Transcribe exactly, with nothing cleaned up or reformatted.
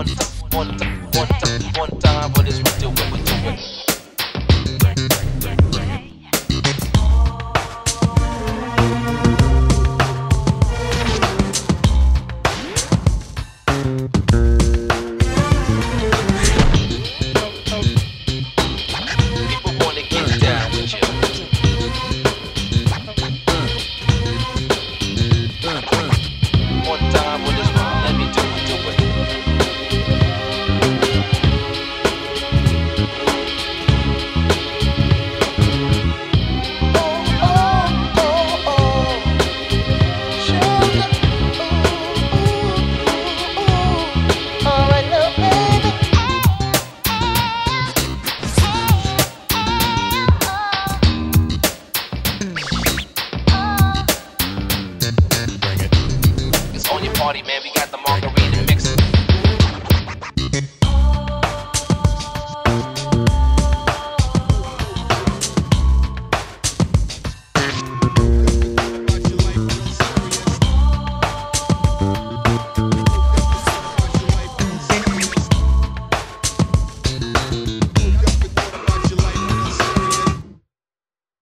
one time, one time, one time, one time. What is we doing? We doing? People wanna get down with you. One time, what is wrong? Let me do it, do it. Oh, oh, oh, oh. Sugar. Ooh, ooh, ooh. All right, little baby. It's on your party, man. We